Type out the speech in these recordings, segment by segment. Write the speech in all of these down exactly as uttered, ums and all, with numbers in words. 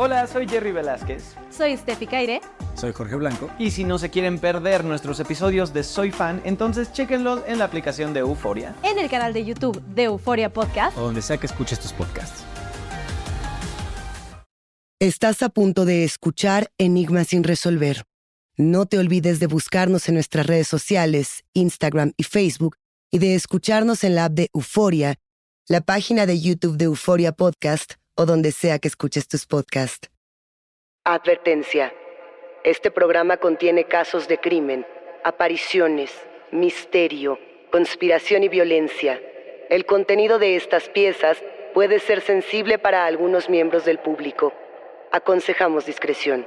Hola, soy Jerry Velázquez. Soy Steffi Caire. Soy Jorge Blanco. Y si no se quieren perder nuestros episodios de Soy Fan, entonces chéquenlos en la aplicación de Euforia. En el canal de YouTube de Euforia Podcast. O donde sea que escuches tus podcasts. Estás a punto de escuchar Enigmas sin resolver. No te olvides de buscarnos en nuestras redes sociales, Instagram y Facebook, y de escucharnos en la app de Euforia, la página de YouTube de Euforia Podcast, o donde sea que escuches tus podcasts. Advertencia. Este programa contiene casos de crimen, apariciones, misterio, conspiración y violencia. El contenido de estas piezas puede ser sensible para algunos miembros del público. Aconsejamos discreción.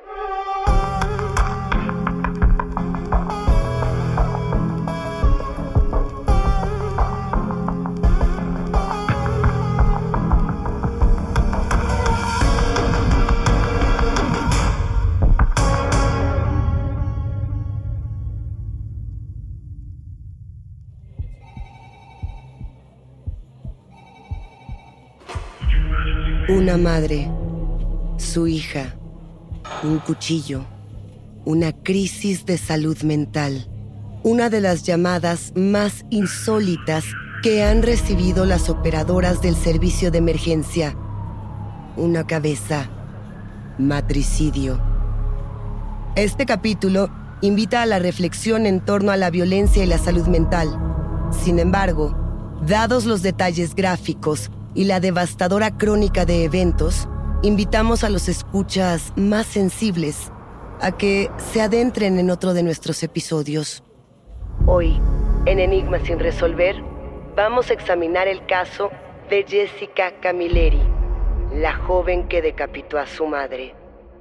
Una madre, su hija, un cuchillo, una crisis de salud mental, una de las llamadas más insólitas que han recibido las operadoras del servicio de emergencia. Una cabeza, matricidio. Este capítulo invita a la reflexión en torno a la violencia y la salud mental. Sin embargo, dados los detalles gráficos y la devastadora crónica de eventos, invitamos a los escuchas más sensibles a que se adentren en otro de nuestros episodios. Hoy, en Enigmas sin resolver, vamos a examinar el caso de Jessica Camilleri, la joven que decapitó a su madre.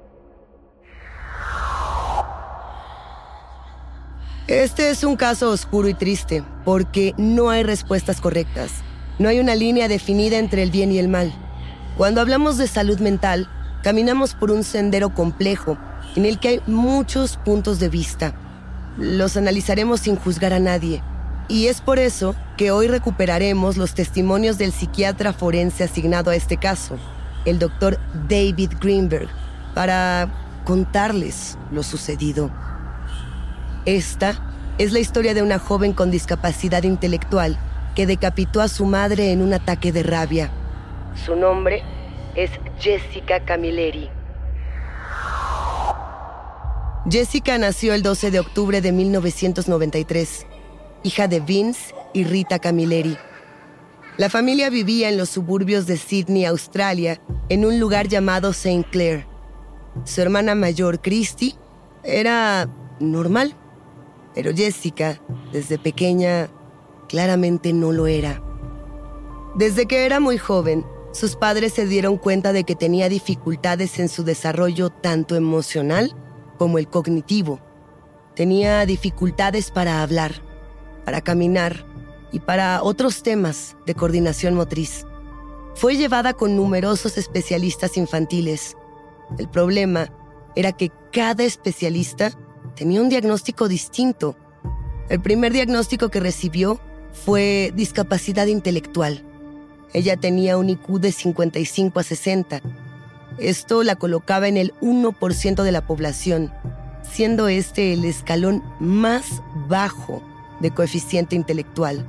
Este es un caso oscuro y triste, porque no hay respuestas correctas. No hay una línea definida entre el bien y el mal. Cuando hablamos de salud mental, caminamos por un sendero complejo en el que hay muchos puntos de vista. Los analizaremos sin juzgar a nadie. Y es por eso que hoy recuperaremos los testimonios del psiquiatra forense asignado a este caso, el doctor David Greenberg, para contarles lo sucedido. Esta es la historia de una joven con discapacidad intelectual que decapitó a su madre en un ataque de rabia. Su nombre es Jessica Camilleri. Jessica nació el doce de octubre de mil novecientos noventa y tres, hija de Vince y Rita Camilleri. La familia vivía en los suburbios de Sydney, Australia, en un lugar llamado Saint Clair. Su hermana mayor, Christy, era normal, pero Jessica, desde pequeña, claramente no lo era. Desde que era muy joven, sus padres se dieron cuenta de que tenía dificultades en su desarrollo tanto emocional como el cognitivo. Tenía dificultades para hablar, para caminar y para otros temas de coordinación motriz. Fue llevada con numerosos especialistas infantiles. El problema era que cada especialista tenía un diagnóstico distinto. El primer diagnóstico que recibió fue discapacidad intelectual. Ella tenía un I Q de cincuenta y cinco a sesenta. Esto la colocaba en el uno por ciento de la población, siendo este el escalón más bajo de coeficiente intelectual.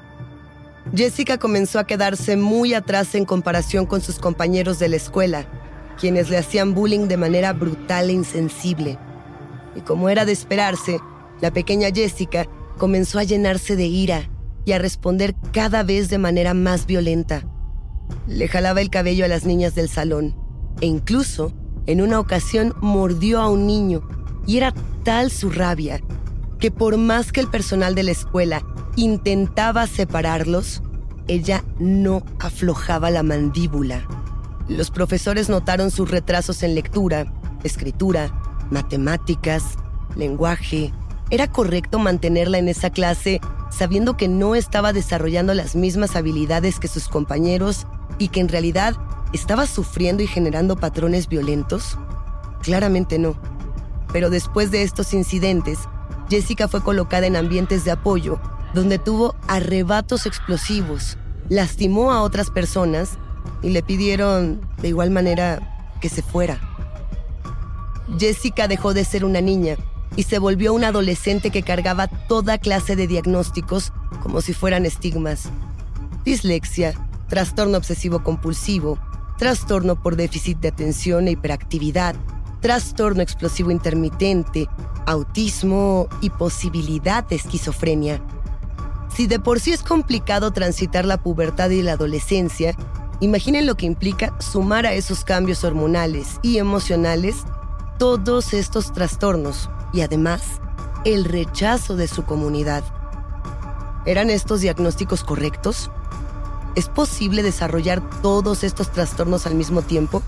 Jessica comenzó a quedarse muy atrás en comparación con sus compañeros de la escuela, quienes le hacían bullying de manera brutal e insensible. Y como era de esperarse, la pequeña Jessica comenzó a llenarse de ira y a responder cada vez de manera más violenta. Le jalaba el cabello a las niñas del salón e incluso, en una ocasión, mordió a un niño, y era tal su rabia que por más que el personal de la escuela intentaba separarlos, ella no aflojaba la mandíbula. Los profesores notaron sus retrasos en lectura, escritura, matemáticas, lenguaje. Era correcto mantenerla en esa clase sabiendo que no estaba desarrollando las mismas habilidades que sus compañeros y que en realidad estaba sufriendo y generando patrones violentos. Claramente no. Pero después de estos incidentes, Jessica fue colocada en ambientes de apoyo, donde tuvo arrebatos explosivos, lastimó a otras personas y le pidieron, de igual manera, que se fuera. Jessica dejó de ser una niña y se volvió una adolescente que cargaba toda clase de diagnósticos como si fueran estigmas. Dislexia, trastorno obsesivo-compulsivo, trastorno por déficit de atención e hiperactividad, trastorno explosivo intermitente, autismo y posibilidad de esquizofrenia. Si de por sí es complicado transitar la pubertad y la adolescencia, imaginen lo que implica sumar a esos cambios hormonales y emocionales todos estos trastornos y además el rechazo de su comunidad. ¿Eran estos diagnósticos correctos? ¿Es posible desarrollar todos estos trastornos al mismo tiempo?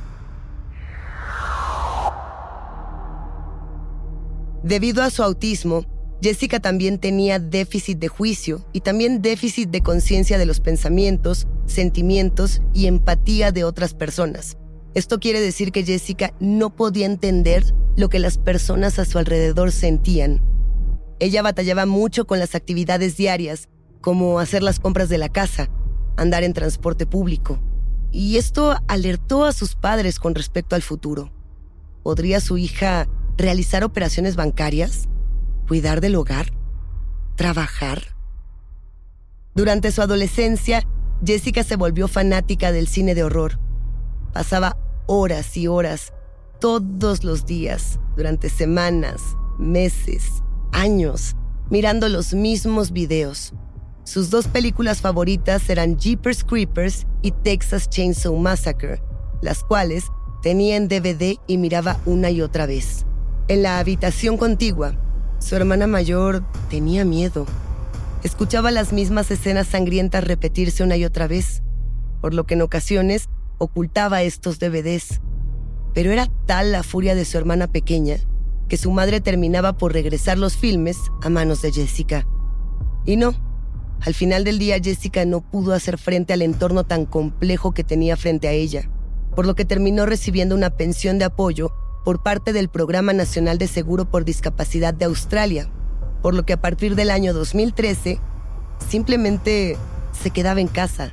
Debido a su autismo, Jessica también tenía déficit de juicio y también déficit de conciencia de los pensamientos, sentimientos y empatía de otras personas. Esto quiere decir que Jessica no podía entender lo que las personas a su alrededor sentían. Ella batallaba mucho con las actividades diarias, como hacer las compras de la casa, andar en transporte público. Y esto alertó a sus padres con respecto al futuro. ¿Podría su hija realizar operaciones bancarias? ¿Cuidar del hogar? ¿Trabajar? Durante su adolescencia, Jessica se volvió fanática del cine de horror. Pasaba horas y horas, todos los días, durante semanas, meses, años, mirando los mismos videos. Sus dos películas favoritas eran Jeepers Creepers y Texas Chainsaw Massacre, las cuales tenía en D V D y miraba una y otra vez. En la habitación contigua, su hermana mayor tenía miedo. Escuchaba las mismas escenas sangrientas repetirse una y otra vez, por lo que en ocasiones ocultaba estos D V Ds. Pero era tal la furia de su hermana pequeña que su madre terminaba por regresar los filmes a manos de Jessica. Y no, al final del día Jessica no pudo hacer frente al entorno tan complejo que tenía frente a ella, por lo que terminó recibiendo una pensión de apoyo por parte del Programa Nacional de Seguro por Discapacidad de Australia, por lo que a partir del año dos mil trece simplemente se quedaba en casa.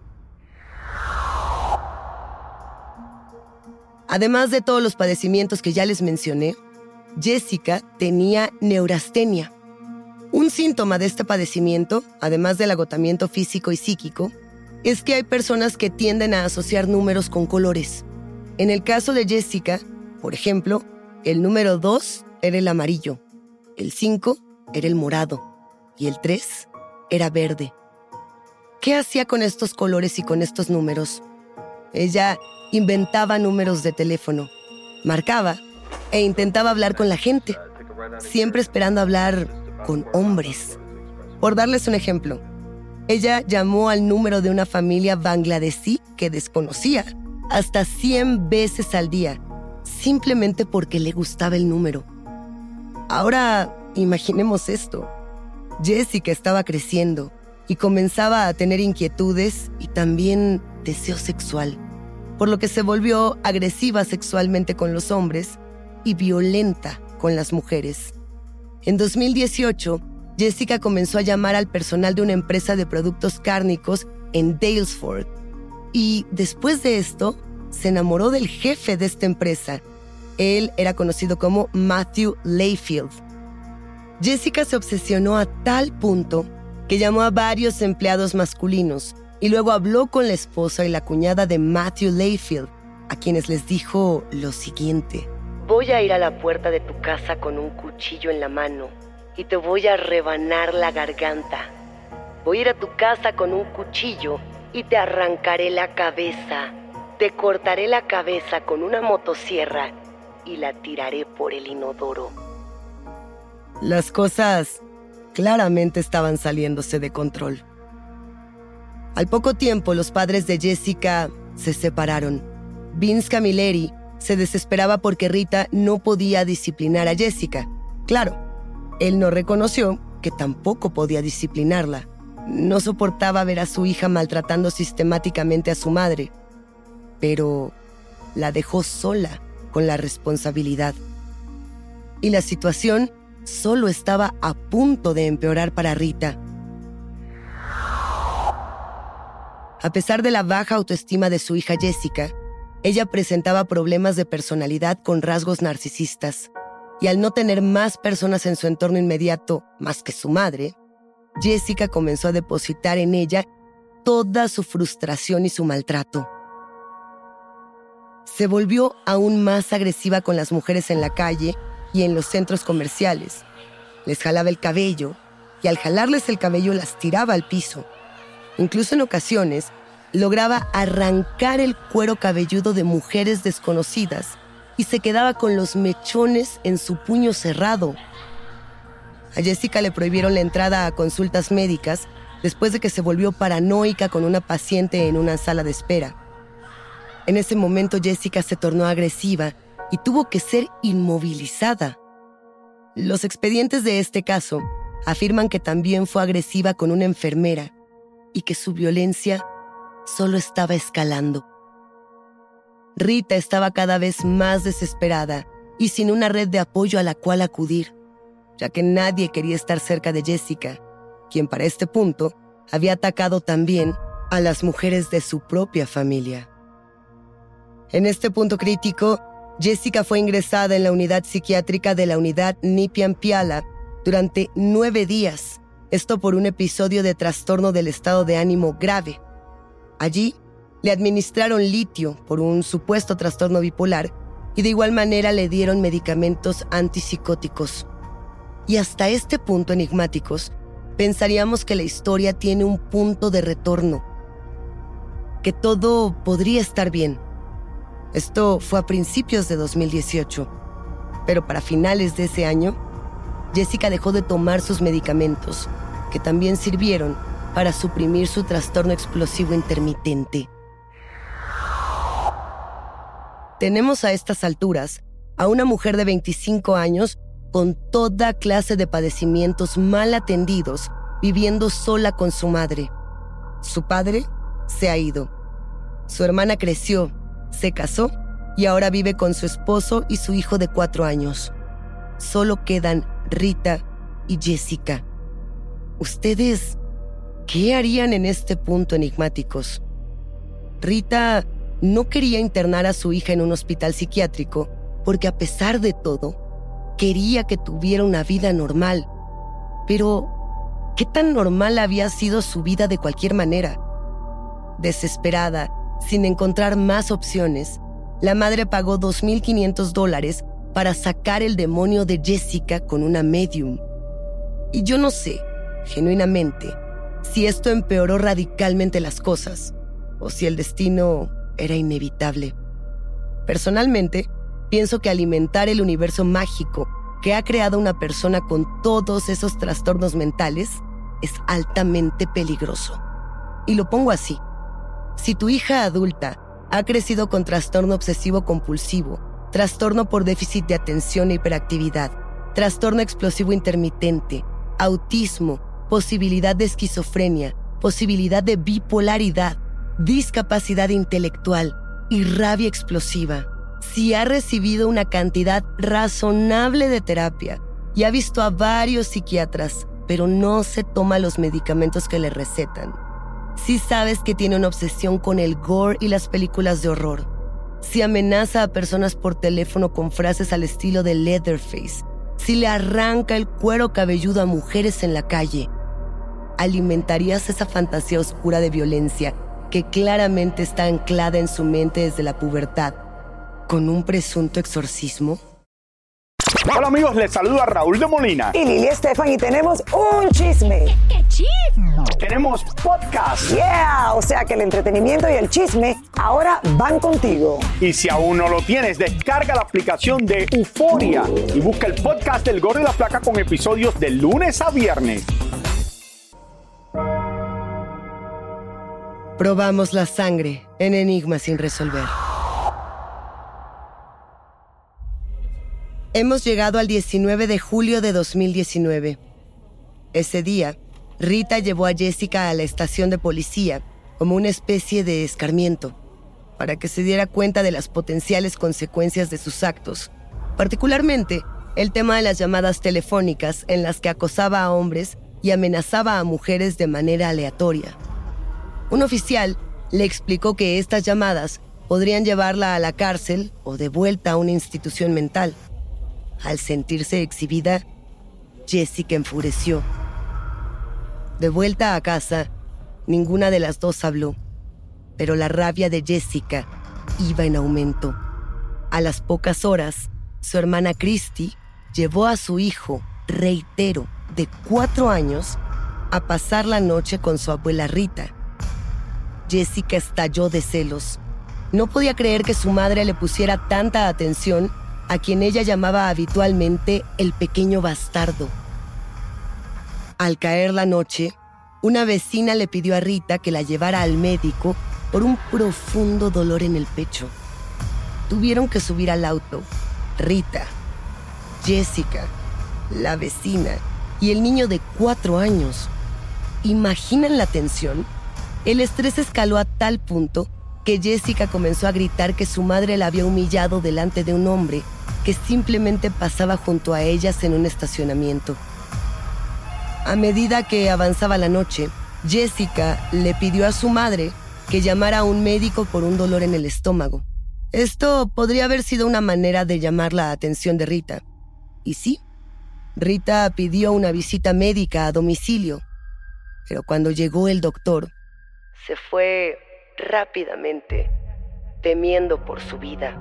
Además de todos los padecimientos que ya les mencioné, Jessica tenía neurastenia. Un síntoma de este padecimiento, además del agotamiento físico y psíquico, es que hay personas que tienden a asociar números con colores. En el caso de Jessica, por ejemplo, el número dos era el amarillo, el cinco era el morado y el tres era verde. ¿Qué hacía con estos colores y con estos números? Ella inventaba números de teléfono, marcaba e intentaba hablar con la gente, siempre esperando hablar con hombres. Por darles un ejemplo, ella llamó al número de una familia bangladesí que desconocía hasta cien veces al día, simplemente porque le gustaba el número. Ahora, imaginemos esto. Jessica estaba creciendo y comenzaba a tener inquietudes y también deseo sexual, por lo que se volvió agresiva sexualmente con los hombres y violenta con las mujeres. En dos mil dieciocho, Jessica comenzó a llamar al personal de una empresa de productos cárnicos en Daylesford. Y después de esto, se enamoró del jefe de esta empresa. Él era conocido como Matthew Layfield. Jessica se obsesionó a tal punto que llamó a varios empleados masculinos y luego habló con la esposa y la cuñada de Matthew Layfield, a quienes les dijo lo siguiente: voy a ir a la puerta de tu casa con un cuchillo en la mano y te voy a rebanar la garganta. Voy a ir a tu casa con un cuchillo y te arrancaré la cabeza. Te cortaré la cabeza con una motosierra y la tiraré por el inodoro. Las cosas claramente estaban saliéndose de control. Al poco tiempo, los padres de Jessica se separaron. Vince Camilleri se desesperaba porque Rita no podía disciplinar a Jessica. Claro, él no reconoció que tampoco podía disciplinarla. No soportaba ver a su hija maltratando sistemáticamente a su madre, pero la dejó sola con la responsabilidad. Y la situación solo estaba a punto de empeorar para Rita. A pesar de la baja autoestima de su hija Jessica, ella presentaba problemas de personalidad con rasgos narcisistas, y al no tener más personas en su entorno inmediato más que su madre, Jessica comenzó a depositar en ella toda su frustración y su maltrato. Se volvió aún más agresiva con las mujeres en la calle y en los centros comerciales. Les jalaba el cabello y al jalarles el cabello las tiraba al piso. Incluso en ocasiones lograba arrancar el cuero cabelludo de mujeres desconocidas y se quedaba con los mechones en su puño cerrado. A Jessica le prohibieron la entrada a consultas médicas después de que se volvió paranoica con una paciente en una sala de espera. En ese momento Jessica se tornó agresiva y tuvo que ser inmovilizada. Los expedientes de este caso afirman que también fue agresiva con una enfermera y que su violencia solo estaba escalando. Rita estaba cada vez más desesperada y sin una red de apoyo a la cual acudir, ya que nadie quería estar cerca de Jessica, quien para este punto había atacado también a las mujeres de su propia familia. En este punto crítico, Jessica fue ingresada en la unidad psiquiátrica de la unidad Nipian Piala durante nueve días, esto por un episodio de trastorno del estado de ánimo grave. Allí le administraron litio por un supuesto trastorno bipolar y de igual manera le dieron medicamentos antipsicóticos. Y hasta este punto enigmáticos, pensaríamos que la historia tiene un punto de retorno, que todo podría estar bien. Esto fue a principios de dos mil dieciocho, pero para finales de ese año, Jessica dejó de tomar sus medicamentos, que también sirvieron para suprimir su trastorno explosivo intermitente. Tenemos a estas alturas a una mujer de veinticinco años con toda clase de padecimientos mal atendidos, viviendo sola con su madre. Su padre se ha ido. Su hermana creció, se casó y ahora vive con su esposo y su hijo de cuatro años. Solo quedan Rita y Jessica. ¿Ustedes qué harían en este punto, enigmáticos? Rita no quería internar a su hija en un hospital psiquiátrico porque a pesar de todo, quería que tuviera una vida normal. Pero, ¿qué tan normal había sido su vida de cualquier manera? Desesperada, sin encontrar más opciones, la madre pagó dos mil quinientos dólares para sacar el demonio de Jessica con una medium. Y yo no sé, genuinamente, si esto empeoró radicalmente las cosas o si el destino era inevitable. Personalmente, pienso que alimentar el universo mágico que ha creado una persona con todos esos trastornos mentales es altamente peligroso. Y lo pongo así. Si tu hija adulta ha crecido con trastorno obsesivo compulsivo, trastorno por déficit de atención e hiperactividad, trastorno explosivo intermitente, autismo, posibilidad de esquizofrenia, posibilidad de bipolaridad, discapacidad intelectual y rabia explosiva, si ha recibido una cantidad razonable de terapia y ha visto a varios psiquiatras, pero no se toma los medicamentos que le recetan, si sabes que tiene una obsesión con el gore y las películas de horror, si amenaza a personas por teléfono con frases al estilo de Leatherface, si le arranca el cuero cabelludo a mujeres en la calle, ¿alimentarías esa fantasía oscura de violencia que claramente está anclada en su mente desde la pubertad con un presunto exorcismo? Hola amigos, les saluda Raúl de Molina y Lili Estefan y tenemos un chisme. ¿Qué chisme? Tenemos podcast. Yeah, o sea que el entretenimiento y el chisme ahora van contigo. Y si aún no lo tienes, descarga la aplicación de Euforia y busca el podcast del Gordo y la Flaca con episodios de lunes a viernes. Probamos la sangre en Enigma sin resolver. Hemos llegado al diecinueve de julio de dos mil diecinueve. Ese día, Rita llevó a Jessica a la estación de policía como una especie de escarmiento, para que se diera cuenta de las potenciales consecuencias de sus actos, particularmente el tema de las llamadas telefónicas en las que acosaba a hombres y amenazaba a mujeres de manera aleatoria. Un oficial le explicó que estas llamadas Podrían llevarla a la cárcel o de vuelta a una institución mental. Al sentirse exhibida, Jessica enfureció. De vuelta a casa, ninguna de las dos habló, pero la rabia de Jessica iba en aumento. A las pocas horas, su hermana Christy llevó a su hijo, reitero, de cuatro años, a pasar la noche con su abuela Rita. Jessica estalló de celos. No podía creer que su madre le pusiera tanta atención a quien ella llamaba habitualmente el pequeño bastardo. Al caer la noche, una vecina le pidió a Rita que la llevara al médico por un profundo dolor en el pecho. Tuvieron que subir al auto. Rita, Jessica, la vecina y el niño de cuatro años. ¿Imaginan la tensión? El estrés escaló a tal punto que Jessica comenzó a gritar que su madre la había humillado delante de un hombre que simplemente pasaba junto a ellas en un estacionamiento. A medida que avanzaba la noche, Jessica le pidió a su madre que llamara a un médico por un dolor en el estómago. Esto podría haber sido una manera de llamar la atención de Rita. Y sí, Rita pidió una visita médica a domicilio, pero cuando llegó el doctor, se fue rápidamente, temiendo por su vida.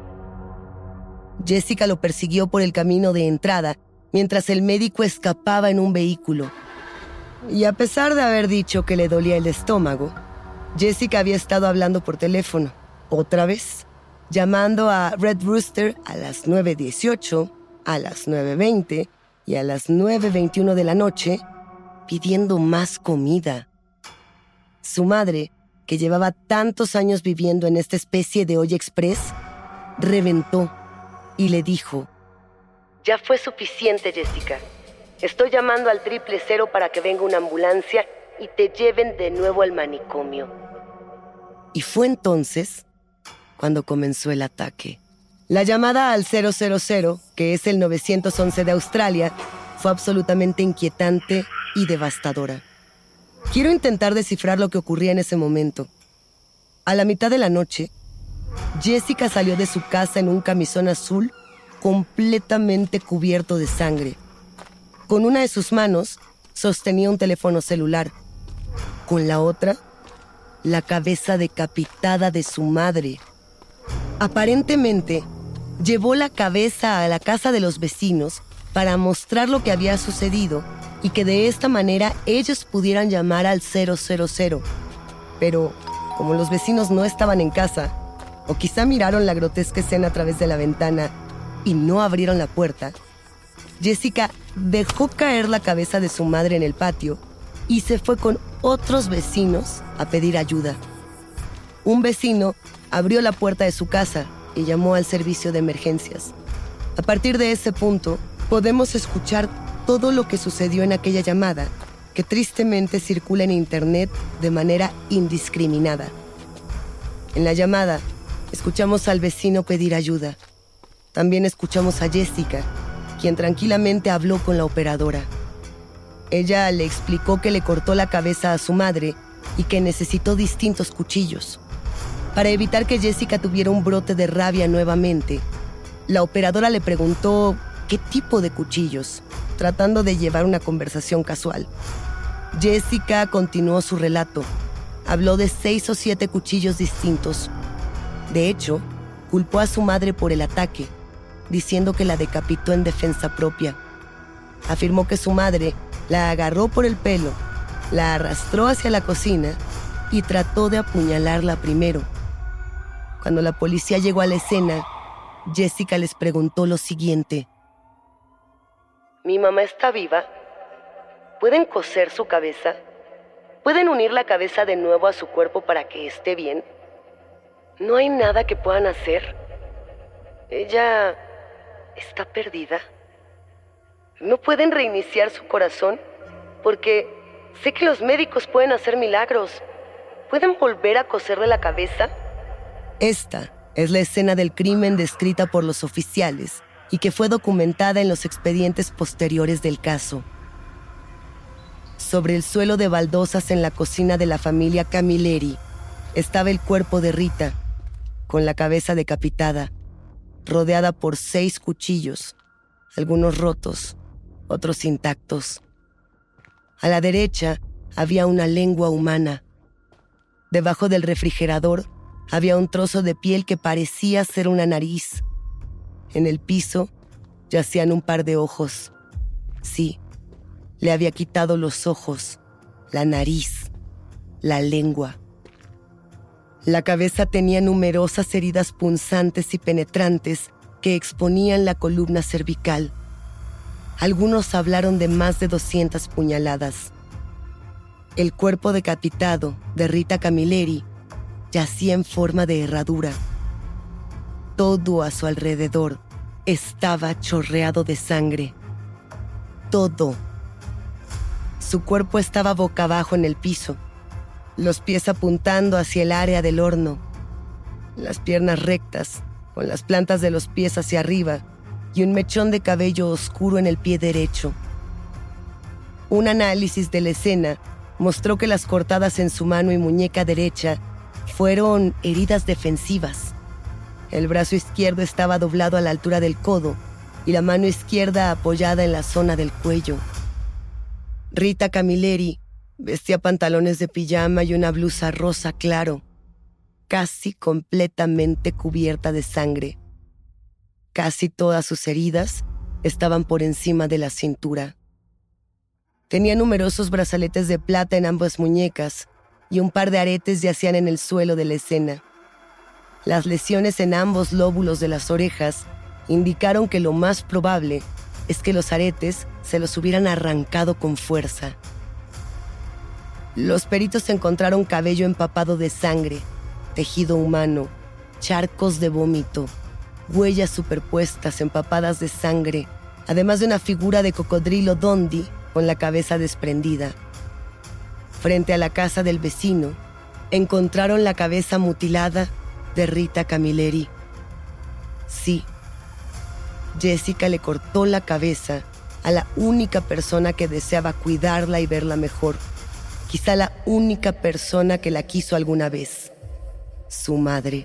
Jessica lo persiguió por el camino de entrada, mientras el médico escapaba en un vehículo. Y a pesar de haber dicho que le dolía el estómago, Jessica había estado hablando por teléfono, otra vez, llamando a Red Rooster a las nueve dieciocho, a las nueve veinte y a las nueve veintiuno de la noche, pidiendo más comida. Su madre, que llevaba tantos años viviendo en esta especie de olla express, reventó y le dijo: «Ya fue suficiente, Jessica. Estoy llamando al triple cero para que venga una ambulancia y te lleven de nuevo al manicomio». Y fue entonces cuando comenzó el ataque. La llamada al cero cero cero, que es el nueve once de Australia, fue absolutamente inquietante y devastadora. Quiero intentar descifrar lo que ocurría en ese momento. A la mitad de la noche, Jessica salió de su casa en un camisón azul completamente cubierto de sangre. Con una de sus manos sostenía un teléfono celular. Con la otra, la cabeza decapitada de su madre. Aparentemente, llevó la cabeza a la casa de los vecinos para mostrar lo que había sucedido y que de esta manera ellos pudieran llamar al cero cero cero. Pero, como los vecinos no estaban en casa, o quizá miraron la grotesca escena a través de la ventana y no abrieron la puerta, Jessica dejó caer la cabeza de su madre en el patio y se fue con otros vecinos a pedir ayuda. Un vecino abrió la puerta de su casa y llamó al servicio de emergencias. A partir de ese punto, podemos escuchar todo lo que sucedió en aquella llamada, que tristemente circula en internet de manera indiscriminada. En la llamada, escuchamos al vecino pedir ayuda. También escuchamos a Jessica, quien tranquilamente habló con la operadora. Ella le explicó que le cortó la cabeza a su madre y que necesitó distintos cuchillos. Para evitar que Jessica tuviera un brote de rabia nuevamente, la operadora le preguntó qué tipo de cuchillos, tratando de llevar una conversación casual. Jessica continuó su relato. Habló de seis o siete cuchillos distintos. De hecho, culpó a su madre por el ataque, diciendo que la decapitó en defensa propia. Afirmó que su madre la agarró por el pelo, la arrastró hacia la cocina y trató de apuñalarla primero. Cuando la policía llegó a la escena, Jessica les preguntó lo siguiente: ¿Mi mamá está viva? ¿Pueden coser su cabeza? ¿Pueden unir la cabeza de nuevo a su cuerpo para que esté bien? ¿No hay nada que puedan hacer? ¿Ella está perdida? ¿No pueden reiniciar su corazón? Porque sé que los médicos pueden hacer milagros. ¿Pueden volver a coserle la cabeza? Esta es la escena del crimen descrita por los oficiales y que fue documentada en los expedientes posteriores del caso. Sobre el suelo de baldosas en la cocina de la familia Camilleri estaba el cuerpo de Rita, con la cabeza decapitada, rodeada por seis cuchillos, algunos rotos, otros intactos. A la derecha había una lengua humana. Debajo del refrigerador había un trozo de piel que parecía ser una nariz. En el piso yacían un par de ojos. Sí, le había quitado los ojos, la nariz, la lengua. La cabeza tenía numerosas heridas punzantes y penetrantes que exponían la columna cervical. Algunos hablaron de más de doscientas puñaladas. El cuerpo decapitado de Rita Camilleri yacía en forma de herradura. Todo a su alrededor estaba chorreado de sangre. Todo. Su cuerpo estaba boca abajo en el piso, los pies apuntando hacia el área del horno, las piernas rectas, con las plantas de los pies hacia arriba y un mechón de cabello oscuro en el pie derecho. Un análisis de la escena mostró que las cortadas en su mano y muñeca derecha fueron heridas defensivas. El brazo izquierdo estaba doblado a la altura del codo y la mano izquierda apoyada en la zona del cuello. Rita Camilleri vestía pantalones de pijama y una blusa rosa claro, casi completamente cubierta de sangre. Casi todas sus heridas estaban por encima de la cintura. Tenía numerosos brazaletes de plata en ambas muñecas y un par de aretes yacían en el suelo de la escena. Las lesiones en ambos lóbulos de las orejas indicaron que lo más probable es que los aretes se los hubieran arrancado con fuerza. Los peritos encontraron cabello empapado de sangre, tejido humano, charcos de vómito, huellas superpuestas empapadas de sangre, además de una figura de cocodrilo Dundee con la cabeza desprendida. Frente a la casa del vecino, encontraron la cabeza mutilada de Rita Camilleri. Sí, Jessica le cortó la cabeza a la única persona que deseaba cuidarla y verla mejor. Quizá la única persona que la quiso alguna vez. Su madre.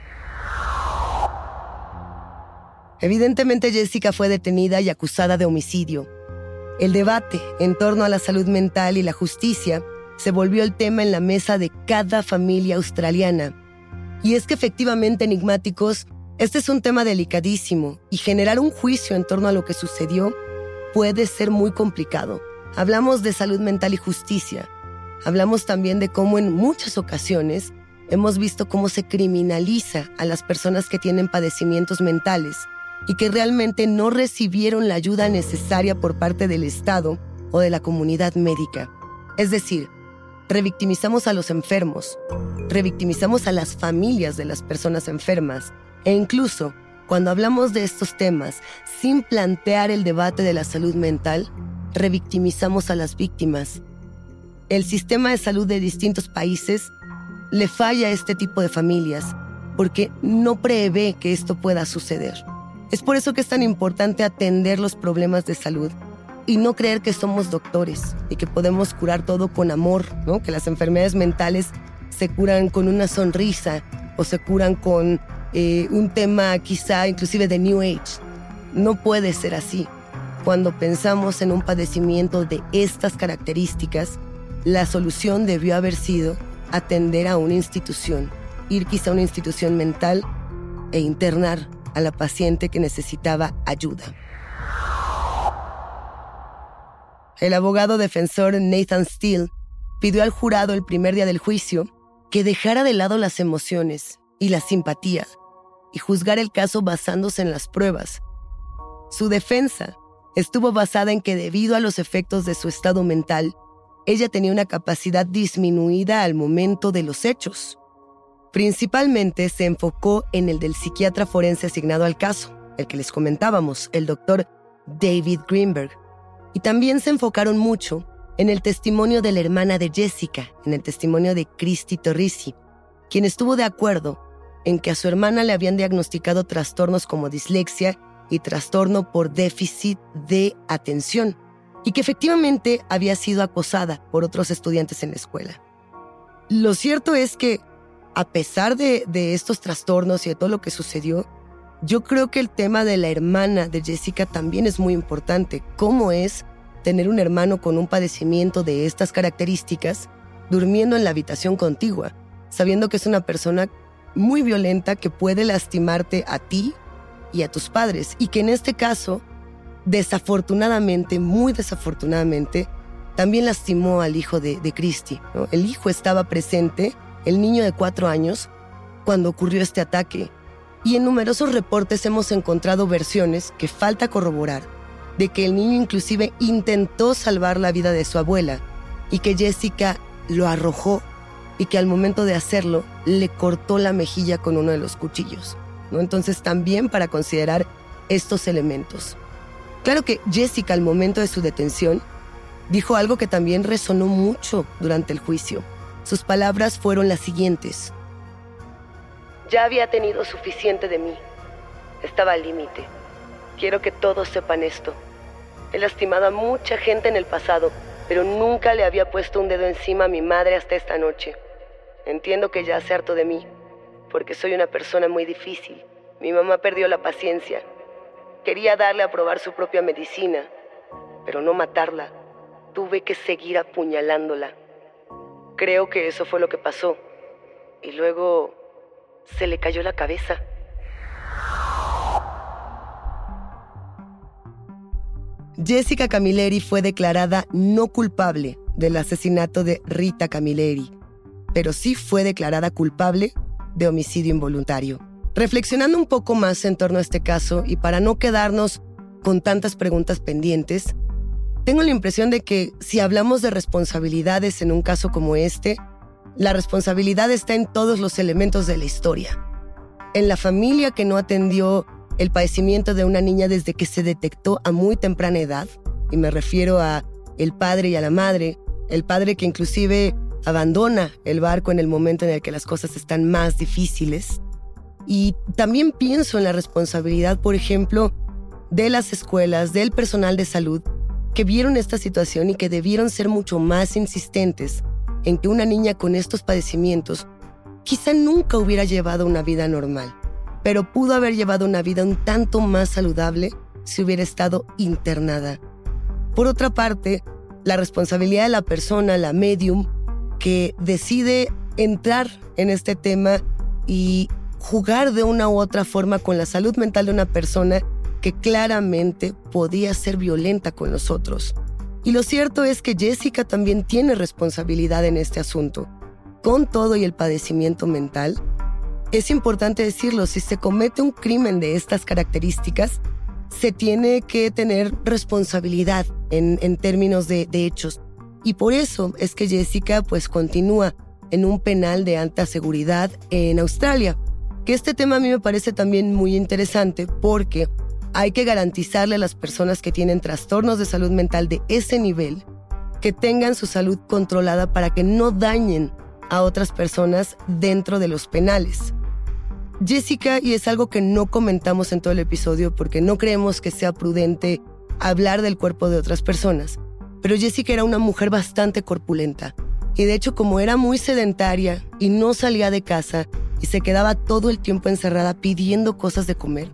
Evidentemente, Jessica fue detenida y acusada de homicidio. El debate en torno a la salud mental y la justicia se volvió el tema en la mesa de cada familia australiana. Y es que efectivamente, enigmáticos, este es un tema delicadísimo y generar un juicio en torno a lo que sucedió puede ser muy complicado. Hablamos de salud mental y justicia. Hablamos también de cómo en muchas ocasiones hemos visto cómo se criminaliza a las personas que tienen padecimientos mentales y que realmente no recibieron la ayuda necesaria por parte del Estado o de la comunidad médica. Es decir, revictimizamos a los enfermos, revictimizamos a las familias de las personas enfermas e incluso cuando hablamos de estos temas sin plantear el debate de la salud mental, revictimizamos a las víctimas. El sistema de salud de distintos países le falla a este tipo de familias porque no prevé que esto pueda suceder. Es por eso que es tan importante atender los problemas de salud y no creer que somos doctores y que podemos curar todo con amor, ¿no? Que las enfermedades mentales se curan con una sonrisa o se curan con eh, un tema quizá inclusive de New Age. No puede ser así. Cuando pensamos en un padecimiento de estas características, la solución debió haber sido atender a una institución, ir quizá a una institución mental e internar a la paciente que necesitaba ayuda. El abogado defensor Nathan Steele pidió al jurado el primer día del juicio que dejara de lado las emociones y la simpatía y juzgar el caso basándose en las pruebas. Su defensa estuvo basada en que debido a los efectos de su estado mental, ella tenía una capacidad disminuida al momento de los hechos. Principalmente se enfocó en el del psiquiatra forense asignado al caso, el que les comentábamos, el doctor David Greenberg. Y también se enfocaron mucho en el testimonio de la hermana de Jessica, en el testimonio de Christy Torrisi, quien estuvo de acuerdo en que a su hermana le habían diagnosticado trastornos como dislexia y trastorno por déficit de atención, y que efectivamente había sido acosada por otros estudiantes en la escuela. Lo cierto es que, a pesar de, de estos trastornos y de todo lo que sucedió, yo creo que el tema de la hermana de Jessica también es muy importante. ¿Cómo es tener un hermano con un padecimiento de estas características durmiendo en la habitación contigua, sabiendo que es una persona muy violenta que puede lastimarte a ti y a tus padres? Y que en este caso, desafortunadamente, muy desafortunadamente, también lastimó al hijo de, de Christy, ¿no? El hijo estaba presente, el niño de cuatro años, cuando ocurrió este ataque. Y en numerosos reportes hemos encontrado versiones que falta corroborar de que el niño inclusive intentó salvar la vida de su abuela y que Jessica lo arrojó y que al momento de hacerlo le cortó la mejilla con uno de los cuchillos, ¿no? Entonces también para considerar estos elementos. Claro que Jessica al momento de su detención dijo algo que también resonó mucho durante el juicio. Sus palabras fueron las siguientes: ya había tenido suficiente de mí. Estaba al límite. Quiero que todos sepan esto. He lastimado a mucha gente en el pasado, pero nunca le había puesto un dedo encima a mi madre hasta esta noche. Entiendo que ya se hartó de mí, porque soy una persona muy difícil. Mi mamá perdió la paciencia. Quería darle a probar su propia medicina, pero no matarla. Tuve que seguir apuñalándola. Creo que eso fue lo que pasó. Y luego se le cayó la cabeza. Jessica Camilleri fue declarada no culpable del asesinato de Rita Camilleri, pero sí fue declarada culpable de homicidio involuntario. Reflexionando un poco más en torno a este caso y para no quedarnos con tantas preguntas pendientes, tengo la impresión de que si hablamos de responsabilidades en un caso como este, la responsabilidad está en todos los elementos de la historia. En la familia que no atendió el padecimiento de una niña desde que se detectó a muy temprana edad, y me refiero a el padre y a la madre, el padre que inclusive abandona el barco en el momento en el que las cosas están más difíciles. Y también pienso en la responsabilidad, por ejemplo, de las escuelas, del personal de salud, que vieron esta situación y que debieron ser mucho más insistentes en que una niña con estos padecimientos quizá nunca hubiera llevado una vida normal, pero pudo haber llevado una vida un tanto más saludable si hubiera estado internada. Por otra parte, la responsabilidad de la persona, la medium, que decide entrar en este tema y jugar de una u otra forma con la salud mental de una persona que claramente podía ser violenta con los otros. Y lo cierto es que Jessica también tiene responsabilidad en este asunto. Con todo y el padecimiento mental, es importante decirlo, si se comete un crimen de estas características, se tiene que tener responsabilidad en, en términos de, de hechos. Y por eso es que Jessica pues continúa en un penal de alta seguridad en Australia. Que este tema a mí me parece también muy interesante porque hay que garantizarle a las personas que tienen trastornos de salud mental de ese nivel que tengan su salud controlada para que no dañen a otras personas dentro de los penales. Jessica, y es algo que no comentamos en todo el episodio porque no creemos que sea prudente hablar del cuerpo de otras personas, pero Jessica era una mujer bastante corpulenta y de hecho como era muy sedentaria y no salía de casa y se quedaba todo el tiempo encerrada pidiendo cosas de comer,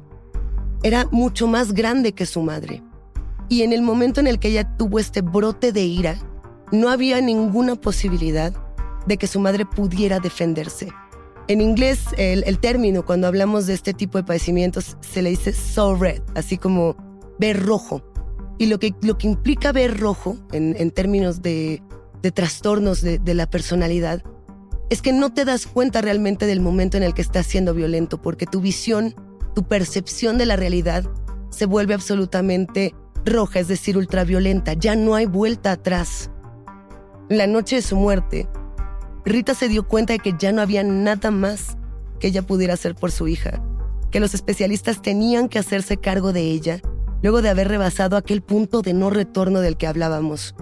era mucho más grande que su madre. Y en el momento en el que ella tuvo este brote de ira, no había ninguna posibilidad de que su madre pudiera defenderse. En inglés, el, el término cuando hablamos de este tipo de padecimientos se le dice so red, así como ver rojo. Y lo que, lo que implica ver rojo en, en términos de, de trastornos de, de la personalidad es que no te das cuenta realmente del momento en el que estás siendo violento porque tu visión, tu percepción de la realidad se vuelve absolutamente roja, es decir, ultraviolenta. Ya no hay vuelta atrás. La noche de su muerte, Rita se dio cuenta de que ya no había nada más que ella pudiera hacer por su hija, que los especialistas tenían que hacerse cargo de ella luego de haber rebasado aquel punto de no retorno del que hablábamos.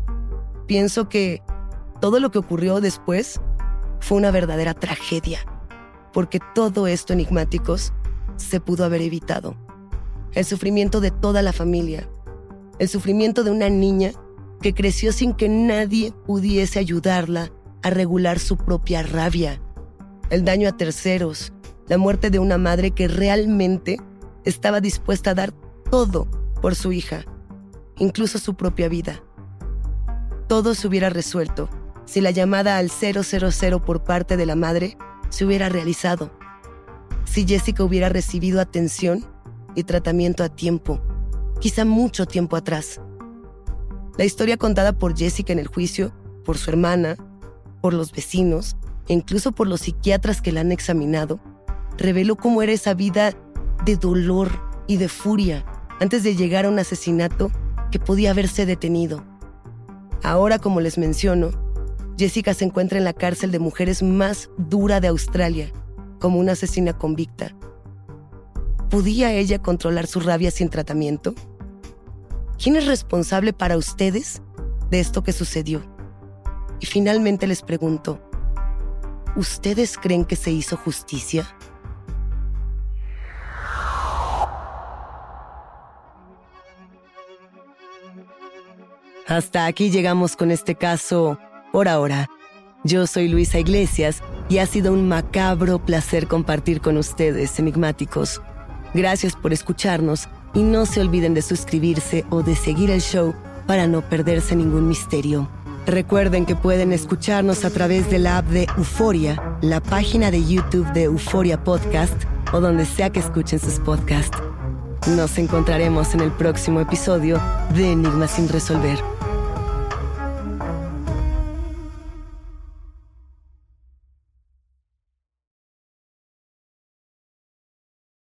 Pienso que todo lo que ocurrió después fue una verdadera tragedia, porque todo esto, enigmáticos, se pudo haber evitado. El sufrimiento de toda la familia, el sufrimiento de una niña que creció sin que nadie pudiese ayudarla a regular su propia rabia. el daño a terceros, la muerte de una madre que realmente estaba dispuesta a dar todo por su hija, incluso su propia vida. Todo se hubiera resuelto si la llamada al cero cero cero por parte de la madre se hubiera realizado, si Jessica hubiera recibido atención y tratamiento a tiempo, quizá mucho tiempo atrás. La historia contada por Jessica en el juicio, por su hermana, por los vecinos e incluso por los psiquiatras que la han examinado, reveló cómo era esa vida de dolor y de furia antes de llegar a un asesinato que podía haberse detenido. Ahora, como les menciono, Jessica se encuentra en la cárcel de mujeres más dura de Australia, como una asesina convicta. ¿Podía ella controlar su rabia sin tratamiento? ¿Quién es responsable para ustedes de esto que sucedió? Y finalmente les pregunto, ¿ustedes creen que se hizo justicia? Hasta aquí llegamos con este caso por ahora. Yo soy Luisa Iglesias y ha sido un macabro placer compartir con ustedes, enigmáticos. Gracias por escucharnos y no se olviden de suscribirse o de seguir el show para no perderse ningún misterio. Recuerden que pueden escucharnos a través de la app de Euforia, la página de YouTube de Euforia Podcast o donde sea que escuchen sus podcasts. Nos encontraremos en el próximo episodio de Enigmas sin resolver.